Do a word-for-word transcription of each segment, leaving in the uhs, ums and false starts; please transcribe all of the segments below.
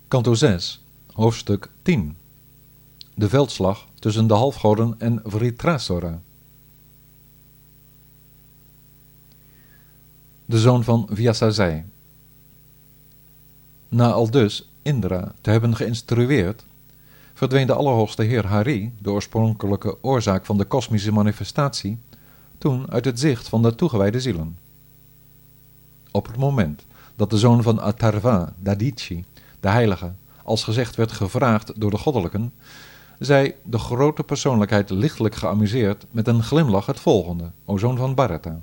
Kanto zes, hoofdstuk tien. De veldslag tussen de halfgoden en Vritrasura. De zoon van Vyasa zei: Na aldus Indra te hebben geïnstrueerd, verdween de Allerhoogste Heer Hari, de oorspronkelijke oorzaak van de kosmische manifestatie, toen uit het zicht van de toegewijde zielen. Op het moment dat de zoon van Atharva, Dadichi, de heilige, als gezegd werd gevraagd door de goddelijken, zei de grote persoonlijkheid lichtelijk geamuseerd met een glimlach het volgende: O zoon van Bharata.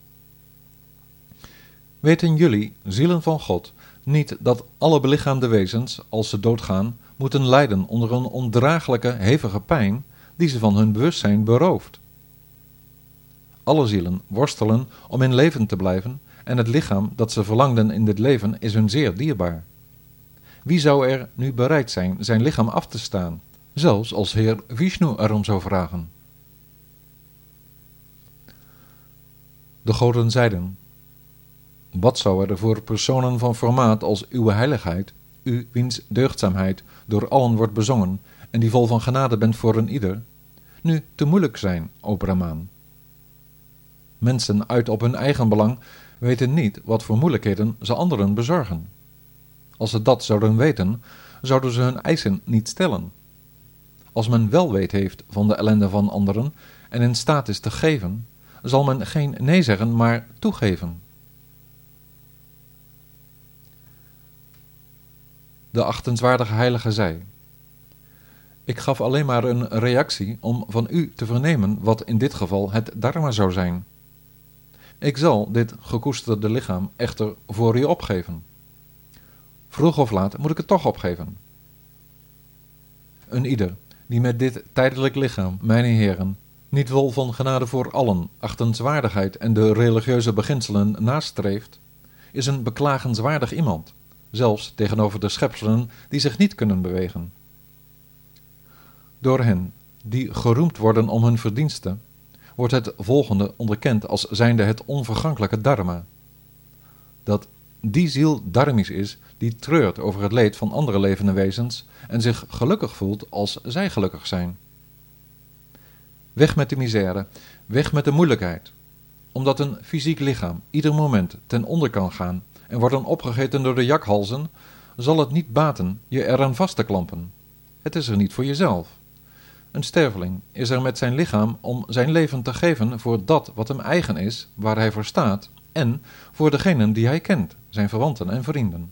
Weten jullie, zielen van God, niet dat alle belichaamde wezens, als ze doodgaan, moeten lijden onder een ondraaglijke, hevige pijn die ze van hun bewustzijn berooft? Alle zielen worstelen om in leven te blijven en het lichaam dat ze verlangden in dit leven is hun zeer dierbaar. Wie zou er nu bereid zijn zijn lichaam af te staan, zelfs als Heer Vishnu erom zou vragen? De goden zeiden: Wat zou er voor personen van formaat als uw heiligheid, u wiens deugdzaamheid door allen wordt bezongen en die vol van genade bent voor een ieder, nu te moeilijk zijn, o Brahmaan? Mensen uit op hun eigen belang weten niet wat voor moeilijkheden ze anderen bezorgen. Als ze dat zouden weten, zouden ze hun eisen niet stellen. Als men wel weet heeft van de ellende van anderen en in staat is te geven, zal men geen nee zeggen, maar toegeven. De achtenswaardige heilige zei: Ik gaf alleen maar een reactie om van u te vernemen wat in dit geval het dharma zou zijn. Ik zal dit gekoesterde lichaam echter voor u opgeven. Vroeg of laat moet ik het toch opgeven. Een ieder die met dit tijdelijk lichaam, mijn heren, niet vol van genade voor allen, achtenswaardigheid en de religieuze beginselen nastreeft, is een beklagenswaardig iemand, zelfs tegenover de schepselen die zich niet kunnen bewegen. Door hen, die geroemd worden om hun verdiensten, wordt het volgende onderkend als zijnde het onvergankelijke dharma. Dat die ziel dharmisch is die treurt over het leed van andere levende wezens en zich gelukkig voelt als zij gelukkig zijn. Weg met de misère, weg met de moeilijkheid. Omdat een fysiek lichaam ieder moment ten onder kan gaan en worden opgegeten door de jakhalzen, zal het niet baten je eraan vast te klampen. Het is er niet voor jezelf. Een sterveling is er met zijn lichaam om zijn leven te geven voor dat wat hem eigen is, waar hij voor staat, en voor degenen die hij kent, zijn verwanten en vrienden.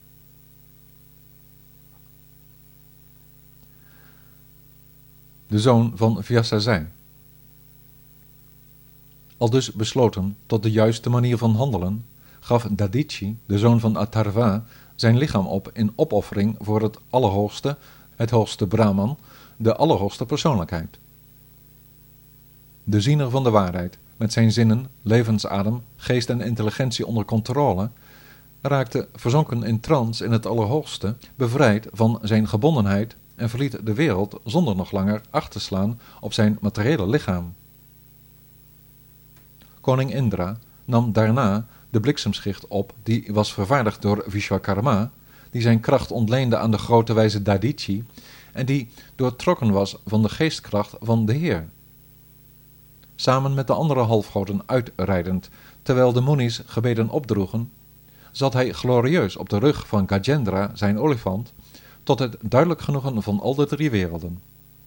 De zoon van Vyasa zei: Aldus besloten tot de juiste manier van handelen, gaf Dadichi, de zoon van Atharva, zijn lichaam op in opoffering voor het Allerhoogste, het hoogste Brahman, de Allerhoogste persoonlijkheid. De ziener van de waarheid, met zijn zinnen, levensadem, geest en intelligentie onder controle, raakte verzonken in trance in het Allerhoogste, bevrijd van zijn gebondenheid en verliet de wereld zonder nog langer acht te slaan op zijn materiële lichaam. Koning Indra nam daarna de bliksemschicht op die was vervaardigd door Vishwakarma, die zijn kracht ontleende aan de grote wijze Dadichi en die doortrokken was van de geestkracht van de Heer. Samen met de andere halfgoden uitrijdend, terwijl de Munis gebeden opdroegen, zat hij glorieus op de rug van Gajendra, zijn olifant, tot het duidelijk genoegen van al de drie werelden.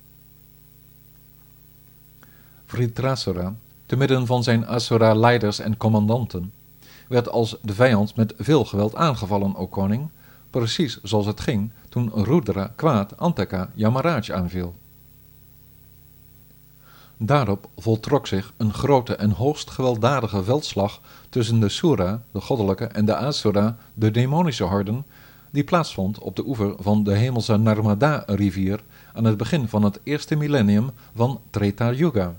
Vritrasura, te midden van zijn Asura-leiders en commandanten, werd als de vijand met veel geweld aangevallen, o koning, precies zoals het ging toen Rudra kwaad Antaka Yamaraj aanviel. Daarop voltrok zich een grote en hoogst gewelddadige veldslag tussen de Sura, de goddelijke, en de Asura, de demonische horden, die plaatsvond op de oever van de hemelse Narmada-rivier aan het begin van het eerste millennium van Treta Yuga.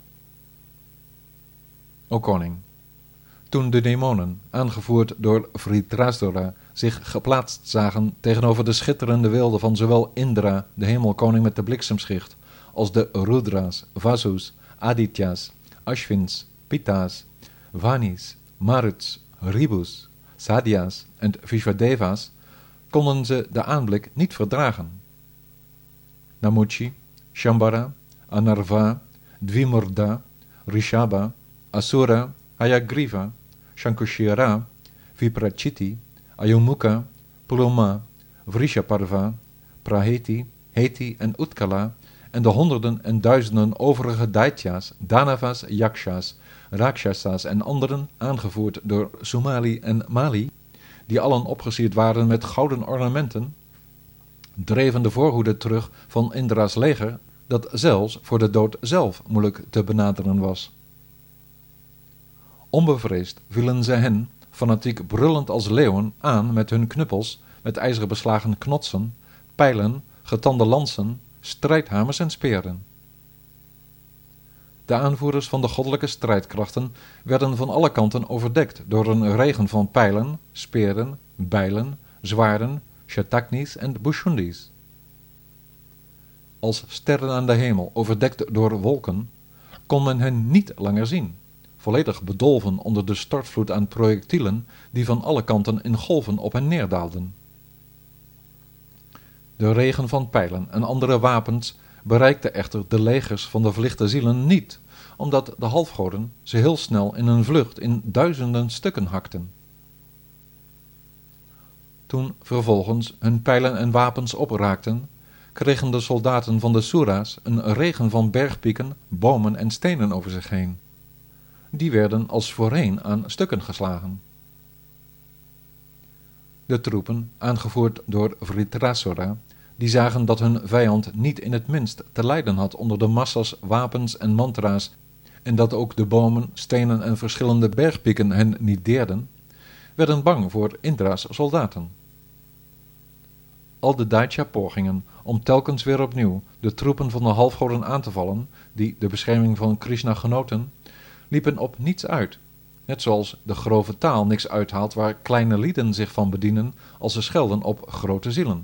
O koning, toen de demonen, aangevoerd door Vritrasura, zich geplaatst zagen tegenover de schitterende wilde van zowel Indra, de hemelkoning met de bliksemschicht, als de Rudra's, Vasus, Aditya's, Ashvins, Pitta's, Vanis, Maruts, Ribus, Sadhya's en Vishwadeva's, konden ze de aanblik niet verdragen. Namuchi, Shambhara, Anarva, Dvimurda, Rishaba, Asura, Hayagriva, Shankushira, Viprachiti, Ayomukha, Puloma, Vrishaparva, Praheti, Heti en Utkala en de honderden en duizenden overige Daitya's, Danavas, Yakshas, Rakshasas en anderen, aangevoerd door Sumali en Mali, die allen opgesierd waren met gouden ornamenten, dreven de voorhoede terug van Indra's leger, dat zelfs voor de dood zelf moeilijk te benaderen was. Onbevreesd vielen zij hen, fanatiek brullend als leeuwen, aan met hun knuppels, met ijzeren beslagen knotsen, pijlen, getande lansen, strijdhamers en speren. De aanvoerders van de goddelijke strijdkrachten werden van alle kanten overdekt door een regen van pijlen, speren, bijlen, zwaarden, shataknis en bushundis. Als sterren aan de hemel, overdekt door wolken, kon men hen niet langer zien, volledig bedolven onder de stortvloed aan projectielen die van alle kanten in golven op hen neerdaalden. De regen van pijlen en andere wapens bereikte echter de legers van de verlichte zielen niet, omdat de halfgoden ze heel snel in een vlucht in duizenden stukken hakten. Toen vervolgens hun pijlen en wapens opraakten, kregen de soldaten van de Sura's een regen van bergpieken, bomen en stenen over zich heen. Die werden als voorheen aan stukken geslagen. De troepen, aangevoerd door Vritrasura, die zagen dat hun vijand niet in het minst te lijden had onder de massa's wapens en mantra's en dat ook de bomen, stenen en verschillende bergpieken hen niet deerden, werden bang voor Indra's soldaten. Al de Daitya-pogingen om telkens weer opnieuw de troepen van de halfgoden aan te vallen, die de bescherming van Krishna genoten, liepen op niets uit, net zoals de grove taal niks uithaalt waar kleine lieden zich van bedienen als ze schelden op grote zielen.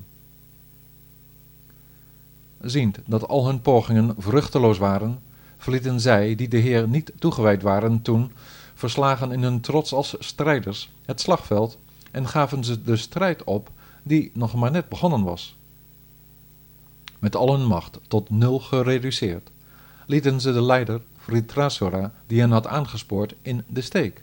Ziend dat al hun pogingen vruchteloos waren, verlieten zij, die de Heer niet toegewijd waren, toen, verslagen in hun trots als strijders, het slagveld en gaven ze de strijd op die nog maar net begonnen was. Met al hun macht tot nul gereduceerd, lieten ze de leider Vritrasura, die hen had aangespoord, in de steek.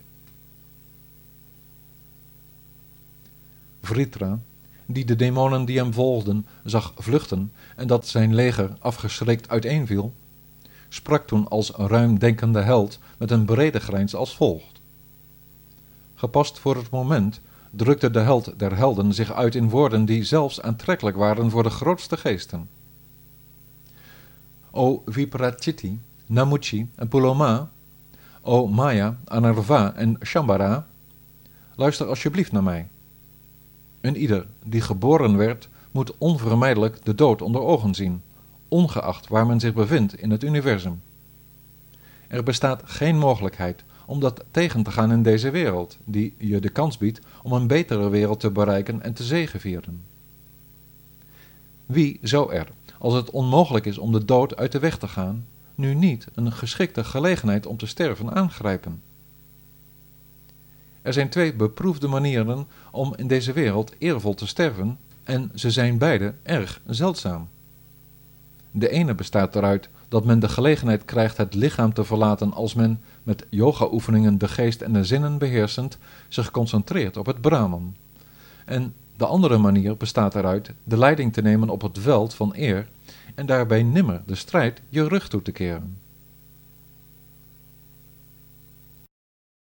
Vritra, die de demonen die hem volgden zag vluchten en dat zijn leger afgeschrikt uiteenviel, sprak toen als ruimdenkende held met een brede grijns als volgt. Gepast voor het moment drukte de held der helden zich uit in woorden die zelfs aantrekkelijk waren voor de grootste geesten. O Viprachiti, Namuchi en Puloma, o Maya, Anarva en Shambhara, luister alsjeblieft naar mij. Een ieder die geboren werd, moet onvermijdelijk de dood onder ogen zien, ongeacht waar men zich bevindt in het universum. Er bestaat geen mogelijkheid om dat tegen te gaan in deze wereld, die je de kans biedt om een betere wereld te bereiken en te zegevieren. Wie zou er, als het onmogelijk is om de dood uit de weg te gaan, nu niet een geschikte gelegenheid om te sterven aangrijpen? Er zijn twee beproefde manieren om in deze wereld eervol te sterven, en ze zijn beide erg zeldzaam. De ene bestaat eruit dat men de gelegenheid krijgt het lichaam te verlaten als men, met yoga-oefeningen de geest en de zinnen beheersend, zich concentreert op het Brahman. En de andere manier bestaat eruit de leiding te nemen op het veld van eer en daarbij nimmer de strijd je rug toe te keren.